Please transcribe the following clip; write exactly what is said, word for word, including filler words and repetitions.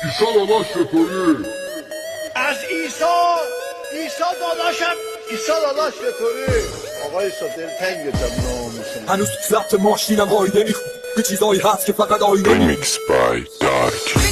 ایسا داداش چطوری؟ از ایسا ایسا داداشم ایسا داداش چطوری؟ آقا ایسا دلتنگتم ناموسم. هنوز ضبط ماشینم آینه میخون یه چیزایی هست که فقط آینه Remix by Dark